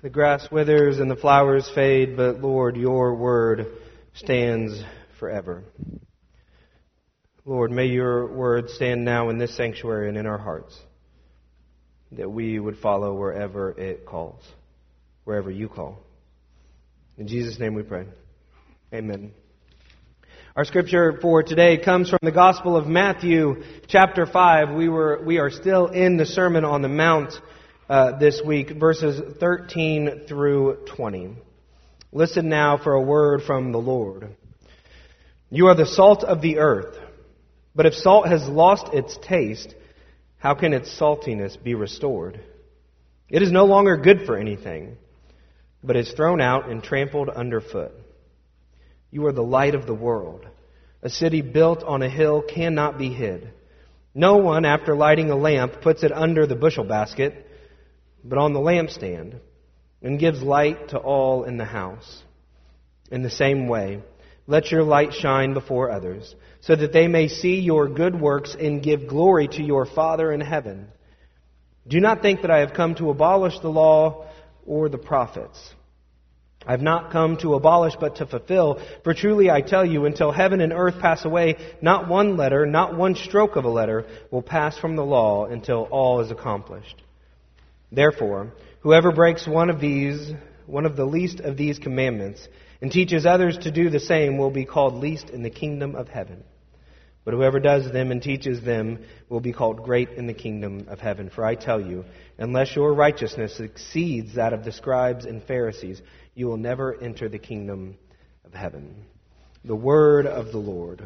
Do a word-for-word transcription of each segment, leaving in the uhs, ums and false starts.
The grass withers and the flowers fade, but Lord, your word stands forever. Lord, may your word stand now in this sanctuary and in our hearts, that we would follow wherever it calls, wherever you call. In Jesus' name we pray. Amen. Our scripture for today comes from the Gospel of Matthew, chapter five. We were we are still in the Sermon on the Mount uh, this week, verses thirteen through twenty. Listen now for a word from the Lord. You are the salt of the earth, but if salt has lost its taste, how can its saltiness be restored? It is no longer good for anything, but is thrown out and trampled underfoot. You are the light of the world. A city built on a hill cannot be hid. No one, after lighting a lamp, puts it under the bushel basket, but on the lampstand, and gives light to all in the house. In the same way, let your light shine before others, so that they may see your good works and give glory to your Father in heaven. Do not think that I have come to abolish the law or the prophets. I have not come to abolish, but to fulfill. For truly I tell you, until heaven and earth pass away, not one letter, not one stroke of a letter will pass from the law until all is accomplished. Therefore, whoever breaks one of these, one of the least of these commandments, and teaches others to do the same will be called least in the kingdom of heaven. But whoever does them and teaches them will be called great in the kingdom of heaven. For I tell you, unless your righteousness exceeds that of the scribes and Pharisees, you will never enter the kingdom of heaven. The word of the Lord.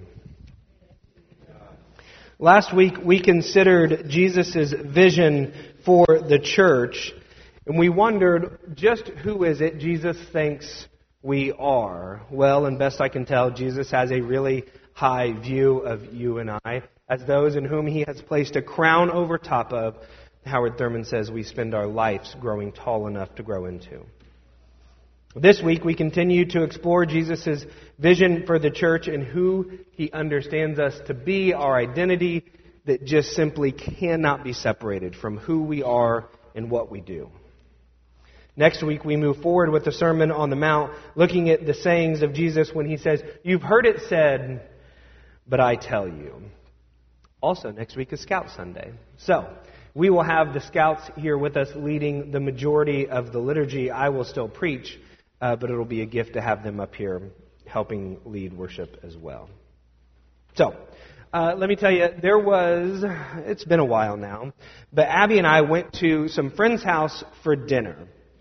Last week we considered Jesus' vision for the church, and we wondered just who is it Jesus thinks we are. Well, and best I can tell, Jesus has a really high view of you and I as those in whom he has placed a crown over top of. Howard Thurman says we spend our lives growing tall enough to grow into. This week we continue to explore Jesus' vision for the church and who he understands us to be, our identity that just simply cannot be separated from who we are and what we do. Next week we move forward with the Sermon on the Mount, looking at the sayings of Jesus when he says, "You've heard it said, but I tell you." Also, next week is Scout Sunday. So, we will have the Scouts here with us leading the majority of the liturgy. I will still preach, uh, but it'll be a gift to have them up here helping lead worship as well. So, uh, let me tell you, there was, it's been a while now, but Abby and I went to some friend's house for dinner.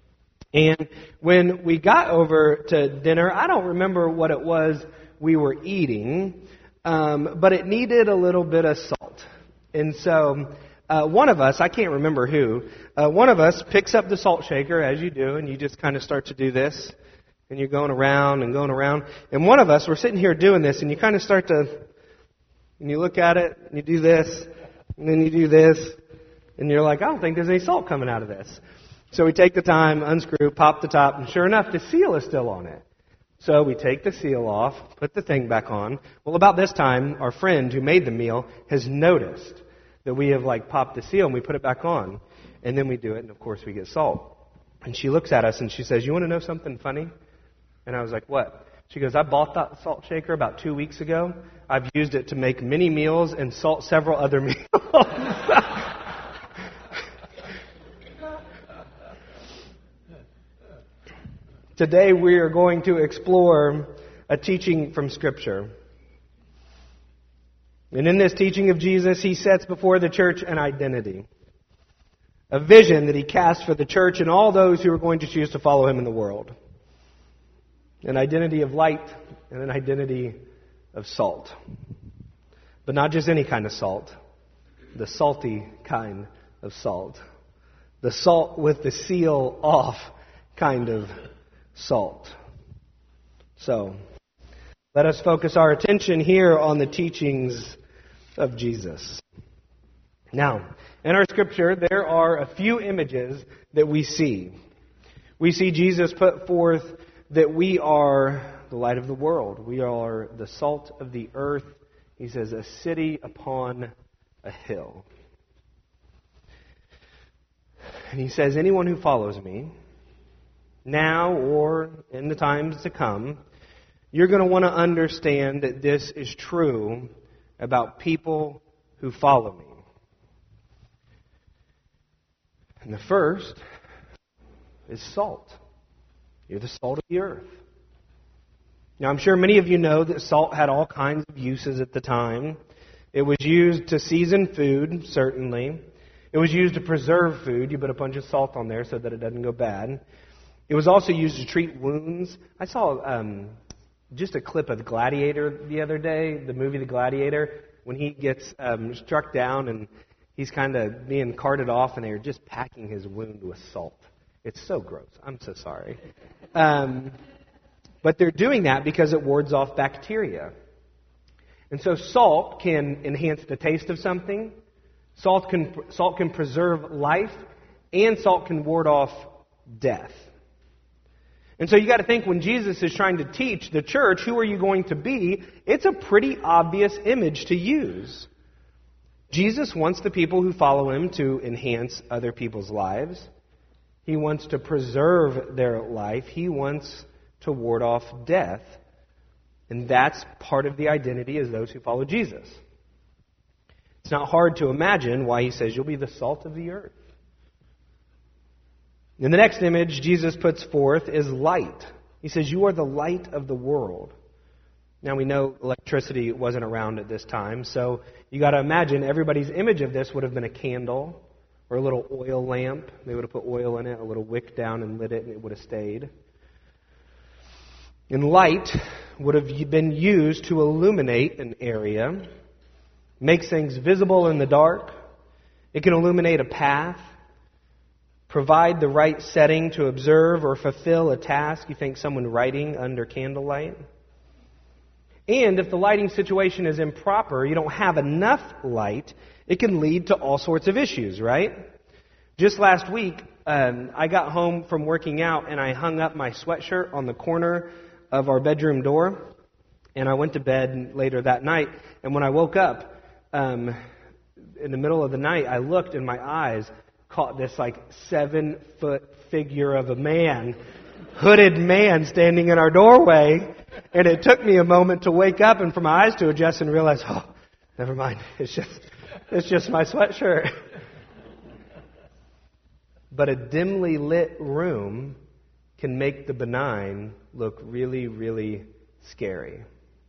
And when we got over to dinner, I don't remember what it was we were eating, um, but it needed a little bit of salt. And so uh, one of us, I can't remember who, uh, one of us picks up the salt shaker, as you do, and you just kind of start to do this. And you're going around and going around. And one of us, we're sitting here doing this, and you kind of start to, and you look at it, and you do this, and then you do this, and you're like, I don't think there's any salt coming out of this. So we take the time, unscrew, pop the top, and sure enough, the seal is still on it. So we take the seal off, put the thing back on. Well, about this time, our friend who made the meal has noticed that we have like popped the seal and we put it back on. And then we do it, and of course we get salt. And she looks at us and she says, "You want to know something funny?" And I was like, "What?" She goes, "I bought that salt shaker about two weeks ago. I've used it to make many meals and salt several other meals." Today we are going to explore a teaching from Scripture. And in this teaching of Jesus, he sets before the church an identity. A vision that he casts for the church and all those who are going to choose to follow him in the world. An identity of light and an identity of salt. But not just any kind of salt. The salty kind of salt. The salt with the seal off kind of salt. So, let us focus our attention here on the teachings of Jesus. Now, in our scripture, there are a few images that we see. We see Jesus put forth that we are the light of the world. We are the salt of the earth. He says, a city upon a hill. And he says, anyone who follows me now or in the times to come, you're going to want to understand that this is true about people who follow me. And the first is salt. You're the salt of the earth. Now, I'm sure many of you know that salt had all kinds of uses at the time. It was used to season food, certainly. It was used to preserve food. You put a bunch of salt on there so that it doesn't go bad. It was also used to treat wounds. I saw um, just a clip of Gladiator the other day, the movie The Gladiator, when he gets um, struck down and he's kind of being carted off and they're just packing his wound with salt. It's so gross. I'm so sorry. Um, but they're doing that because it wards off bacteria. And so salt can enhance the taste of something. Salt can, salt can preserve life. And salt can ward off death. And so you got to think, when Jesus is trying to teach the church, who are you going to be? It's a pretty obvious image to use. Jesus wants the people who follow him to enhance other people's lives. He wants to preserve their life. He wants to ward off death. And that's part of the identity as those who follow Jesus. It's not hard to imagine why he says you'll be the salt of the earth. And the next image Jesus puts forth is light. He says, you are the light of the world. Now we know electricity wasn't around at this time, so you got to imagine everybody's image of this would have been a candle or a little oil lamp. They would have put oil in it, a little wick down and lit it, and it would have stayed. And light would have been used to illuminate an area, makes things visible in the dark. It can illuminate a path, provide the right setting to observe or fulfill a task. You think someone writing under candlelight. And if the lighting situation is improper, you don't have enough light, it can lead to all sorts of issues, right? Just last week, um, I got home from working out and I hung up my sweatshirt on the corner of our bedroom door. And I went to bed later that night. And when I woke up, um, in the middle of the night, I looked and my eyes caught this like seven foot figure of a man, hooded man standing in our doorway. And it took me a moment to wake up and for my eyes to adjust and realize, oh, never mind. It's just, it's just my sweatshirt. But a dimly lit room can make the benign look really, really scary.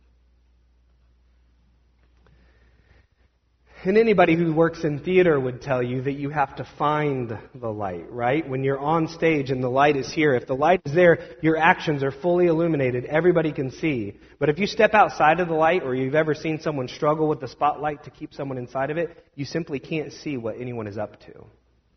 And anybody who works in theater would tell you that you have to find the light, right? When you're on stage and the light is here, if the light is there, your actions are fully illuminated. Everybody can see. But if you step outside of the light, or you've ever seen someone struggle with the spotlight to keep someone inside of it, you simply can't see what anyone is up to.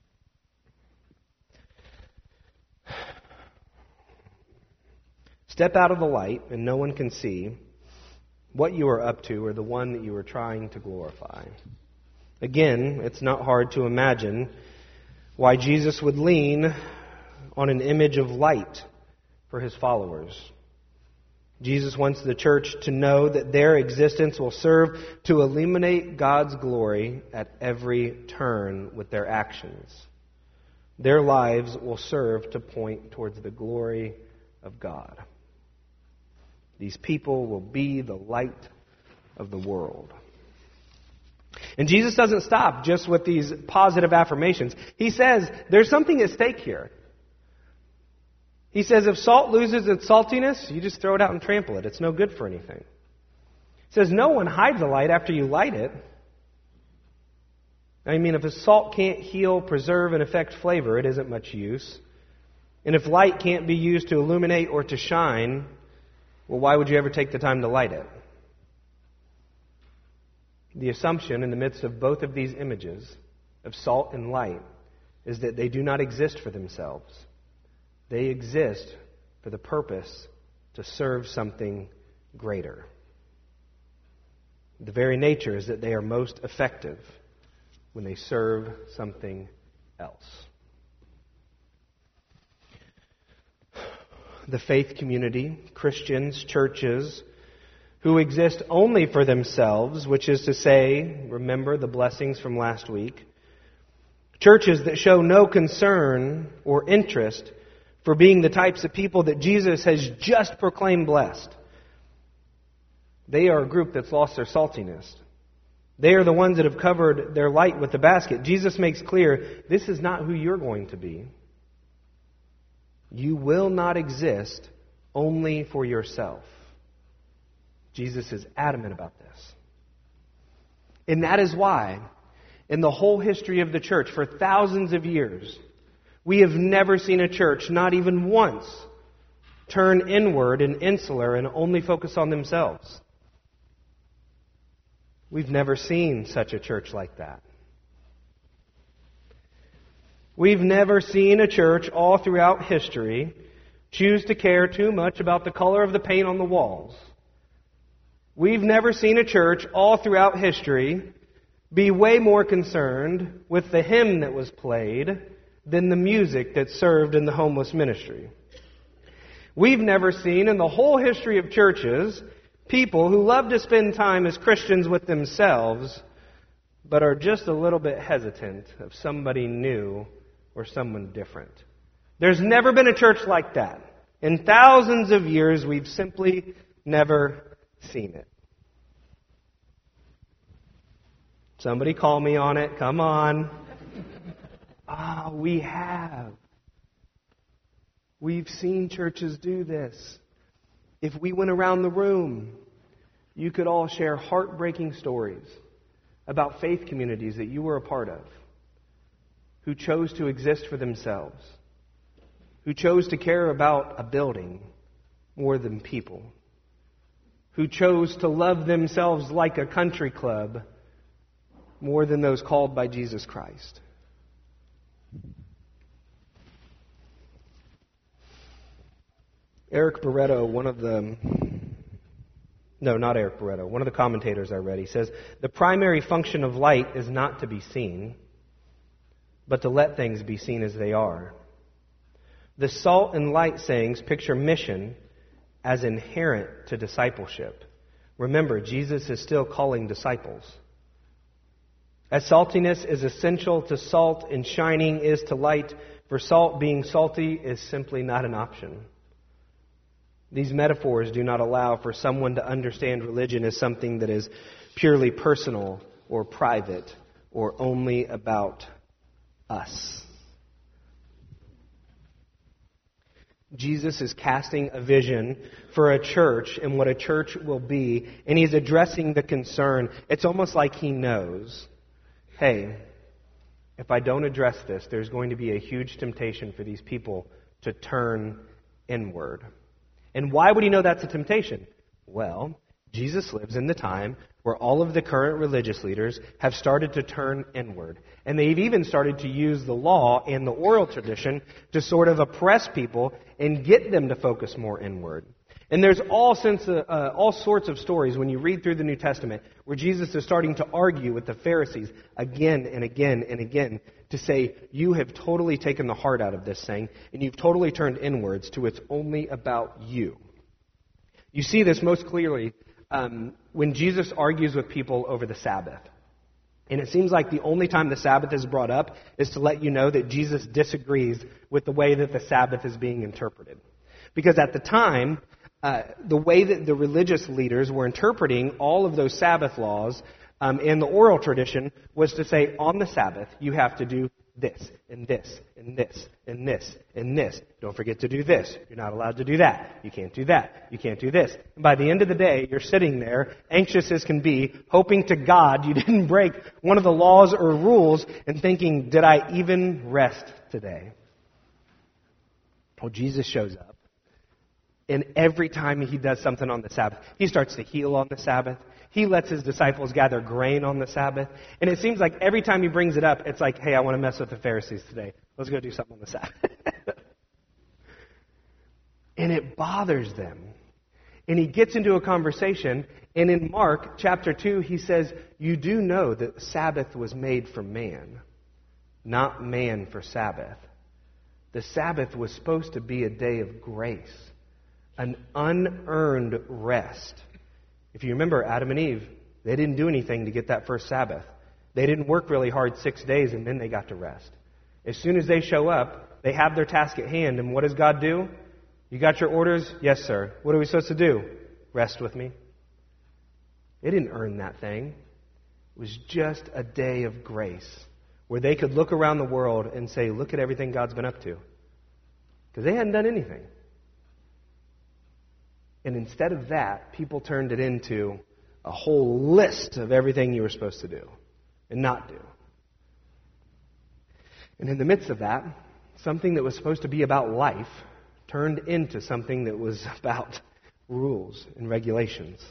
Step out of the light and no one can see what you are up to or the one that you are trying to glorify. Again, it's not hard to imagine why Jesus would lean on an image of light for his followers. Jesus wants the church to know that their existence will serve to illuminate God's glory at every turn with their actions. Their lives will serve to point towards the glory of God. These people will be the light of the world. And Jesus doesn't stop just with these positive affirmations. He says there's something at stake here. He says if salt loses its saltiness, you just throw it out and trample it. It's no good for anything. He says no one hides a light after you light it. I mean, if a salt can't heal, preserve, and affect flavor, it isn't much use. And if light can't be used to illuminate or to shine, well, why would you ever take the time to light it? The assumption in the midst of both of these images of salt and light is that they do not exist for themselves. They exist for the purpose to serve something greater. The very nature is that they are most effective when they serve something else. The faith community, Christians, churches, who exist only for themselves, which is to say, remember the blessings from last week, churches that show no concern or interest for being the types of people that Jesus has just proclaimed blessed. They are a group that's lost their saltiness. They are the ones that have covered their light with the basket. Jesus makes clear, this is not who you're going to be. You will not exist only for yourself. Jesus is adamant about this. And that is why, in the whole history of the church, for thousands of years, we have never seen a church, not even once, turn inward and insular and only focus on themselves. We've never seen such a church like that. We've never seen a church all throughout history choose to care too much about the color of the paint on the walls. We've never seen a church all throughout history be way more concerned with the hymn that was played than the music that served in the homeless ministry. We've never seen in the whole history of churches people who love to spend time as Christians with themselves, but are just a little bit hesitant of somebody new or someone different. There's never been a church like that. In thousands of years, we've simply never seen it. Somebody call me on it. Come on. Ah, we have. We've seen churches do this. If we went around the room, you could all share heartbreaking stories about faith communities that you were a part of, who chose to exist for themselves, who chose to care about a building more than people, who chose to love themselves like a country club more than those called by Jesus Christ. Eric Barreto, one of the, no, not Eric Barreto, one of the commentators I read, he says, the primary function of light is not to be seen, but to let things be seen as they are. The salt and light sayings picture mission as inherent to discipleship. Remember, Jesus is still calling disciples. As saltiness is essential to salt and shining is to light, for salt being salty is simply not an option. These metaphors do not allow for someone to understand religion as something that is purely personal or private or only about us. Jesus is casting a vision for a church and what a church will be, and he's addressing the concern. It's almost like he knows, hey, if I don't address this, there's going to be a huge temptation for these people to turn inward. And why would he know that's a temptation? Well, Jesus lives in the time where all of the current religious leaders have started to turn inward. And they've even started to use the law and the oral tradition to sort of oppress people and get them to focus more inward. And there's all, sense of, uh, all sorts of stories when you read through the New Testament where Jesus is starting to argue with the Pharisees again and again and again to say, you have totally taken the heart out of this thing and you've totally turned inwards to it's only about you. You see this most clearly um, when Jesus argues with people over the Sabbath. And it seems like the only time the Sabbath is brought up is to let you know that Jesus disagrees with the way that the Sabbath is being interpreted. Because at the time, uh, the way that the religious leaders were interpreting all of those Sabbath laws um, in the oral tradition was to say, on the Sabbath, you have to do this, and this, and this, and this, and this. Don't forget to do this. You're not allowed to do that. You can't do that. You can't do this. And by the end of the day, you're sitting there, anxious as can be, hoping to God you didn't break one of the laws or rules, and thinking, did I even rest today? Well, Jesus shows up. And every time he does something on the Sabbath, he starts to heal on the Sabbath. He lets his disciples gather grain on the Sabbath. And it seems like every time he brings it up, it's like, hey, I want to mess with the Pharisees today. Let's go do something on the Sabbath. And it bothers them. And he gets into a conversation. And in Mark chapter two, he says, you do know that the Sabbath was made for man, not man for Sabbath. The Sabbath was supposed to be a day of grace, an unearned rest. If you remember Adam and Eve, they didn't do anything to get that first Sabbath. They didn't work really hard six days and then they got to rest. As soon as they show up, They have their task at hand. And what does God do? You got your orders? Yes, sir. What are we supposed to do? Rest with me. They didn't earn that thing. It was just a day of grace where they could look around the world and say, look at everything God's been up to. Because they hadn't done anything. And instead of that, people turned it into a whole list of everything you were supposed to do and not do. And in the midst of that, something that was supposed to be about life turned into something that was about rules and regulations.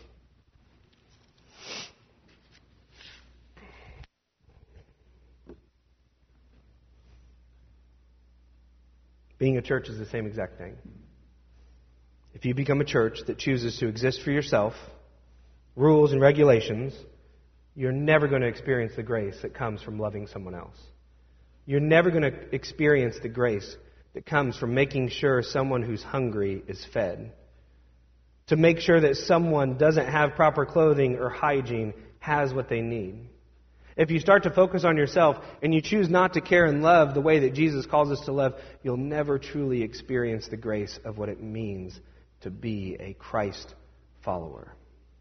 Being a church is the same exact thing. If you become a church that chooses to exist for yourself, rules and regulations, you're never going to experience the grace that comes from loving someone else. You're never going to experience the grace that comes from making sure someone who's hungry is fed. To make sure that someone doesn't have proper clothing or hygiene has what they need. If you start to focus on yourself and you choose not to care and love the way that Jesus calls us to love, you'll never truly experience the grace of what it means to be a Christ follower.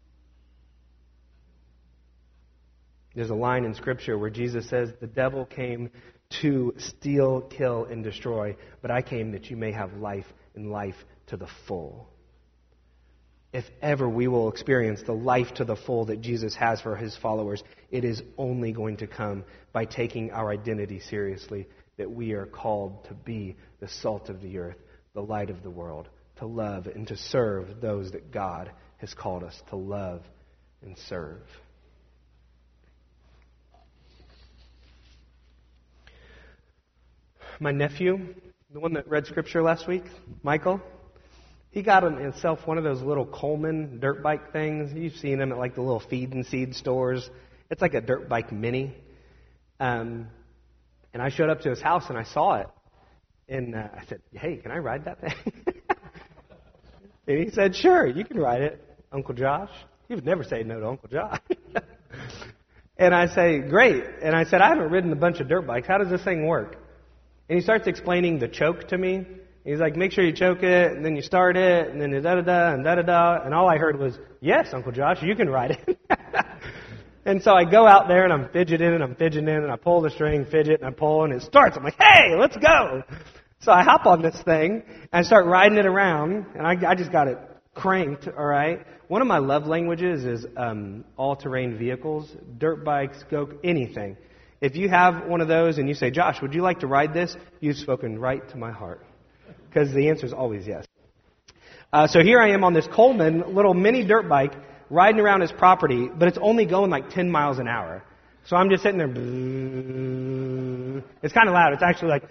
There's a line in Scripture where Jesus says, the devil came to steal, kill, and destroy, but I came that you may have life and life to the full. If ever we will experience the life to the full that Jesus has for his followers, it is only going to come by taking our identity seriously, that we are called to be the salt of the earth, the light of the world, to love and to serve those that God has called us to love and serve. My nephew, the one that read Scripture last week, Michael, he got himself one of those little Coleman dirt bike things. You've seen them at like the little feed and seed stores. It's like a dirt bike mini. Um, and I showed up to his house and I saw it. And uh, I said, hey, can I ride that thing? And he said, sure, you can ride it, Uncle Josh. He would never say no to Uncle Josh. And I say, great. And I said, I haven't ridden a bunch of dirt bikes. How does this thing work? And he starts explaining the choke to me. He's like, make sure you choke it, and then you start it, and then da-da-da, and da-da-da. And all I heard was, yes, Uncle Josh, you can ride it. And so I go out there, and I'm fidgeting, and I'm fidgeting, and I pull the string, fidget, and I pull, and it starts. I'm like, hey, let's go. So I hop on this thing, and I start riding it around, and I, I just got it cranked, all right? One of my love languages is um, all-terrain vehicles, dirt bikes, go anything. If you have one of those and you say, Josh, would you like to ride this? You've spoken right to my heart. Because the answer is always yes. Uh, so here I am on this Coleman little mini dirt bike riding around his property, but it's only going like ten miles an hour. So I'm just sitting there. It's kind of loud. It's actually like.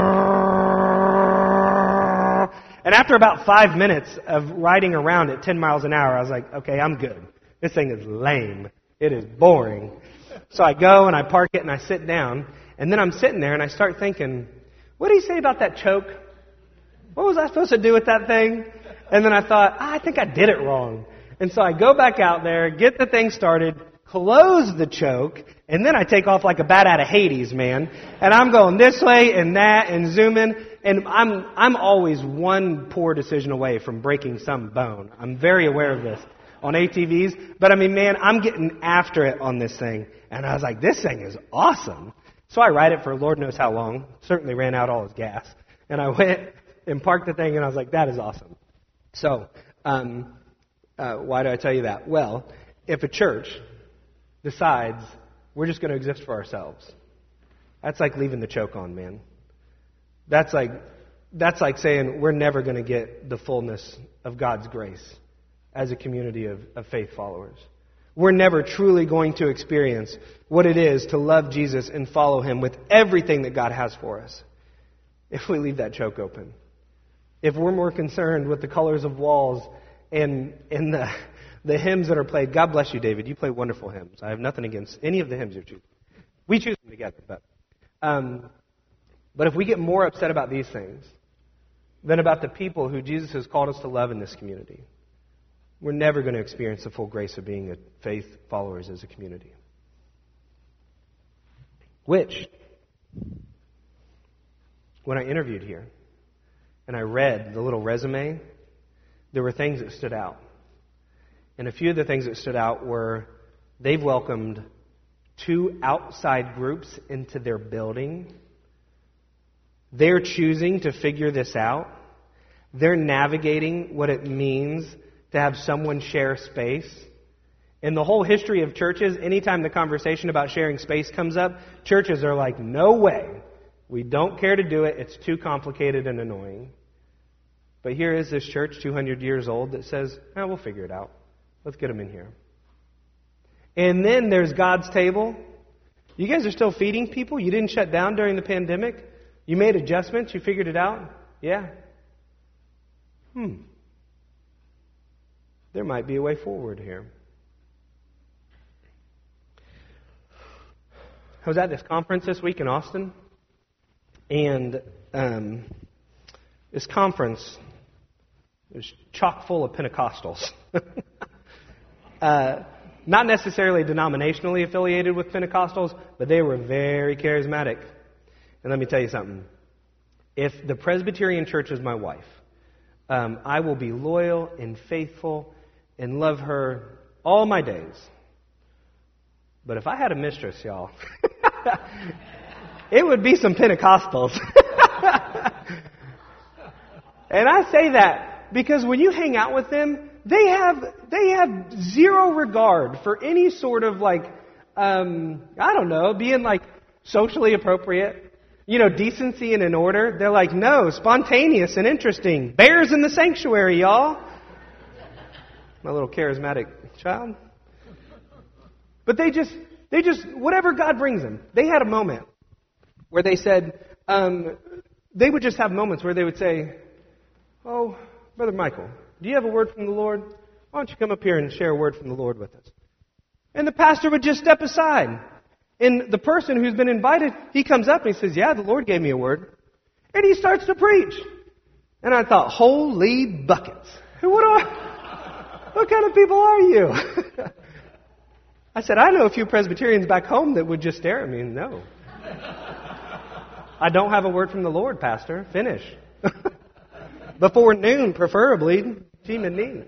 And after about five minutes of riding around at ten miles an hour, I was like, okay, I'm good. This thing is lame. It is boring. So I go and I park it and I sit down. And then I'm sitting there and I start thinking, what did he say about that choke? What was I supposed to do with that thing? And then I thought, ah, I think I did it wrong. And so I go back out there, get the thing started, close the choke, and then I take off like a bat out of Hades, man. And I'm going this way and that and zooming. And I'm I'm always one poor decision away from breaking some bone. I'm very aware of this on A T Vs. But I mean, man, I'm getting after it on this thing. And I was like, this thing is awesome. So I ride it for Lord knows how long. Certainly ran out all his gas. And I went and parked the thing, and I was like, that is awesome. So, um, uh, why do I tell you that? Well, if a church decides we're just going to exist for ourselves, that's like leaving the choke on, man. That's like that's like saying we're never going to get the fullness of God's grace as a community of, of faith followers. We're never truly going to experience what it is to love Jesus and follow Him with everything that God has for us if we leave that choke open. If we're more concerned with the colors of walls and, and the, the hymns that are played. God bless you, David. You play wonderful hymns. I have nothing against any of the hymns you're choosing. We choose them together. But, um, but if we get more upset about these things than about the people who Jesus has called us to love in this community, we're never going to experience the full grace of being a faith followers as a community. Which, when I interviewed here and I read the little resume, there were things that stood out. And a few of the things that stood out were they've welcomed two outside groups into their building. They're choosing to figure this out. They're navigating what it means to have someone share space. In the whole history of churches, anytime the conversation about sharing space comes up, churches are like, no way. We don't care to do it. It's too complicated and annoying. But here is this church, two hundred years old, that says, eh, we'll figure it out. Let's get them in here. And then there's God's table. You guys are still feeding people? You didn't shut down during the pandemic? You made adjustments? You figured it out? Yeah. Hmm. There might be a way forward here. I was at this conference this week in Austin, and um, this conference was chock full of Pentecostals. uh, not necessarily denominationally affiliated with Pentecostals, but they were very charismatic. And let me tell you something. If the Presbyterian Church is my wife, um, I will be loyal and faithful and love her all my days. But if I had a mistress, y'all, it would be some Pentecostals. And I say that because when you hang out with them, they have they have zero regard for any sort of like, um, I don't know, being like socially appropriate. You know, decency and in order. They're like, no, spontaneous and interesting. Bears in the sanctuary, y'all. My little charismatic child. But they just, they just, whatever God brings them. They had a moment where they said, um, they would just have moments where they would say, oh, Brother Michael, do you have a word from the Lord? Why don't you come up here and share a word from the Lord with us? And the pastor would just step aside. And the person who's been invited, he comes up and he says, yeah, the Lord gave me a word. And he starts to preach. And I thought, holy buckets. What, are, what kind of people are you? I said, I know a few Presbyterians back home that would just stare at me and no. I don't have a word from the Lord, Pastor. Finish. Before noon, preferably. Team and me.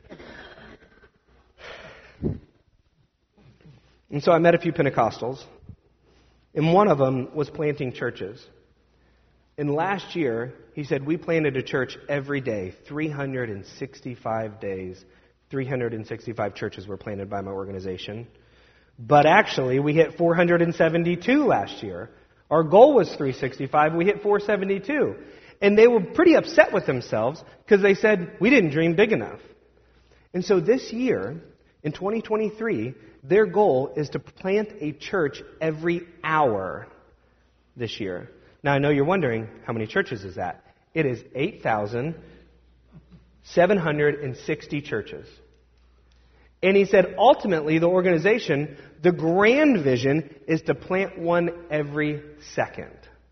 And so I met a few Pentecostals, and one of them was planting churches. And last year, he said, we planted a church every day, three hundred sixty-five days. three hundred sixty-five churches were planted by my organization. But actually, we hit four hundred seventy-two last year. Our goal was three hundred sixty-five. We hit four hundred seventy-two. And they were pretty upset with themselves because they said, we didn't dream big enough. And so this year, in twenty twenty-three, their goal is to plant a church every hour this year. Now, I know you're wondering, how many churches is that? It is eight thousand seven hundred sixty churches. And he said, ultimately, the organization, the grand vision is to plant one every second.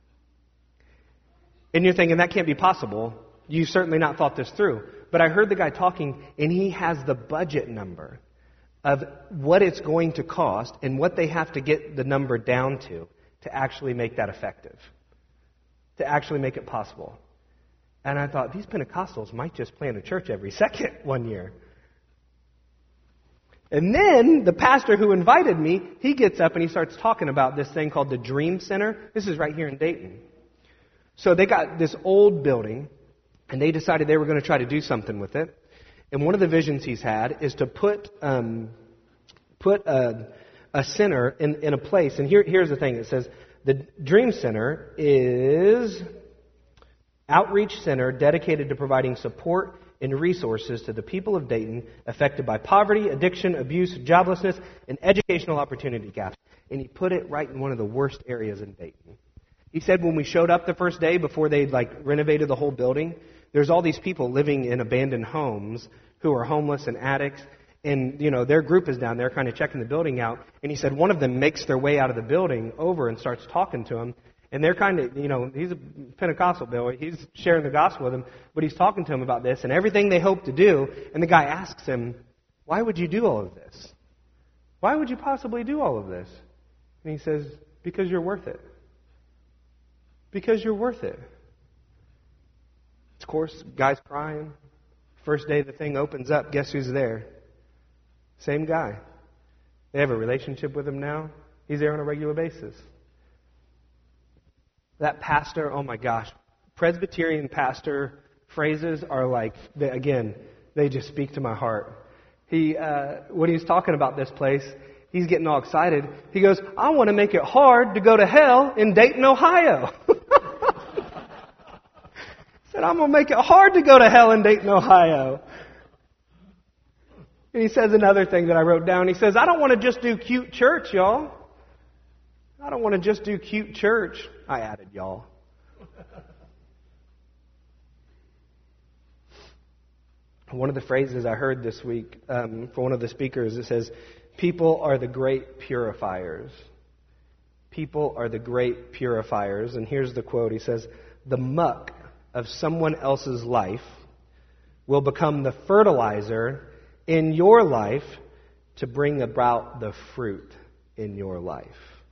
And you're thinking, that can't be possible. You've certainly not thought this through. But I heard the guy talking, and he has the budget number of what it's going to cost and what they have to get the number down to to actually make that effective, to actually make it possible. And I thought, these Pentecostals might just plant a church every second one year. And then the pastor who invited me, he gets up and he starts talking about this thing called the Dream Center. This is right here in Dayton. So they got this old building, and they decided they were going to try to do something with it. And one of the visions he's had is to put um, put a, a center in, in a place. And here, here's the thing. It says, the Dream Center is outreach center dedicated to providing support and resources to the people of Dayton affected by poverty, addiction, abuse, joblessness, and educational opportunity gaps. And he put it right in one of the worst areas in Dayton. He said when we showed up the first day before they like renovated the whole building, there's all these people living in abandoned homes who are homeless and addicts. And, you know, their group is down there kind of checking the building out. And he said one of them makes their way out of the building over and starts talking to them. And they're kind of, you know, he's a Pentecostal Bill. He's sharing the gospel with them. But he's talking to them about this and everything they hope to do. And the guy asks him, why would you do all of this? Why would you possibly do all of this? And he says, because you're worth it. Because you're worth it. Of course, guy's crying. First day the thing opens up, guess who's there? Same guy. They have a relationship with him now. He's there on a regular basis. That pastor, oh my gosh, Presbyterian pastor phrases are like, they, again, they just speak to my heart. He, uh, when he was talking about this place, he's getting all excited. He goes, I want to make it hard to go to hell in Dayton, Ohio. Said, I'm going to make it hard to go to hell in Dayton, Ohio. And he says another thing that I wrote down. He says, I don't want to just do cute church, y'all. I don't want to just do cute church. I added y'all. One of the phrases I heard this week um, from one of the speakers, it says, people are the great purifiers. People are the great purifiers. And here's the quote. He says, the muck of someone else's life will become the fertilizer in your life to bring about the fruit in your life.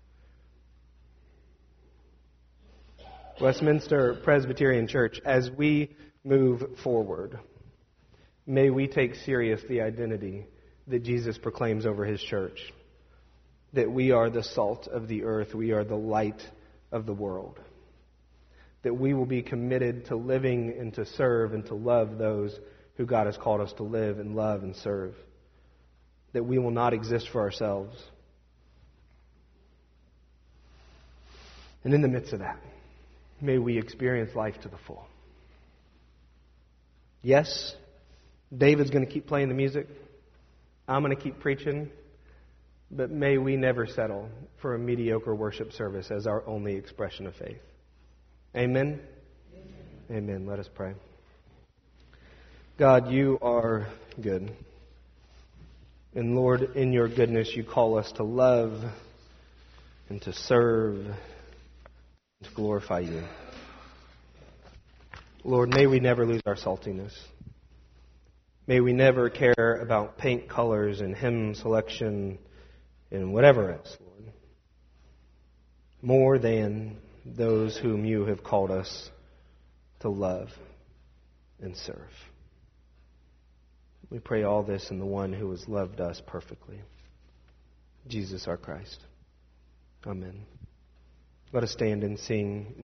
Westminster Presbyterian Church, as we move forward, may we take serious the identity that Jesus proclaims over His church. That we are the salt of the earth. We are the light of the world. That we will be committed to living and to serve and to love those who God has called us to live and love and serve. That we will not exist for ourselves. And in the midst of that, may we experience life to the full. Yes, David's going to keep playing the music. I'm going to keep preaching. But may we never settle for a mediocre worship service as our only expression of faith. Amen? Amen. Amen. Let us pray. God, you are good. And Lord, in your goodness, you call us to love and to serve and to glorify you. Lord, may we never lose our saltiness. May we never care about paint colors and hymn selection and whatever else, Lord, more than those whom you have called us to love and serve. We pray all this in the one who has loved us perfectly, Jesus our Christ. Amen. Let us stand and sing.